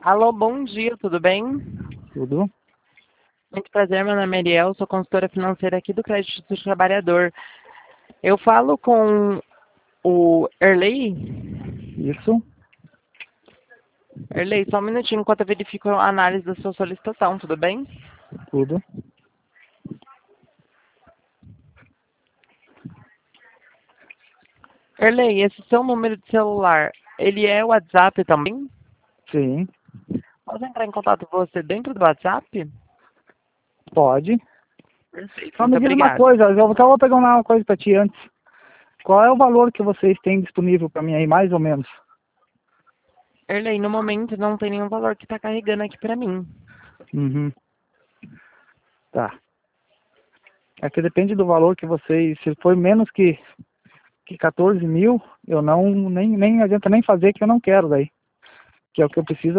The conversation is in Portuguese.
Alô, bom dia, tudo bem? Tudo? Muito prazer, meu nome é Ariel, sou consultora financeira aqui do Crédito do Trabalhador. Eu falo com o Erley? Isso? Erley, só um minutinho enquanto eu verifico a análise da sua solicitação, tudo bem? Tudo? Erley, esse seu número de celular, ele é o WhatsApp também? Sim. Posso entrar em contato com você dentro do WhatsApp? Pode. Perfeito, Só muito me diz uma obrigada. coisa, eu só vou perguntar uma coisa para ti antes. Qual é o valor que vocês têm disponível para mim aí, mais ou menos? Erley, no momento não tem nenhum valor que está carregando aqui para mim. Uhum. Tá. É que depende do valor que vocês... Se for menos que 14 mil, eu não... Nem adianta nem fazer que eu não quero daí. Que é o que eu preciso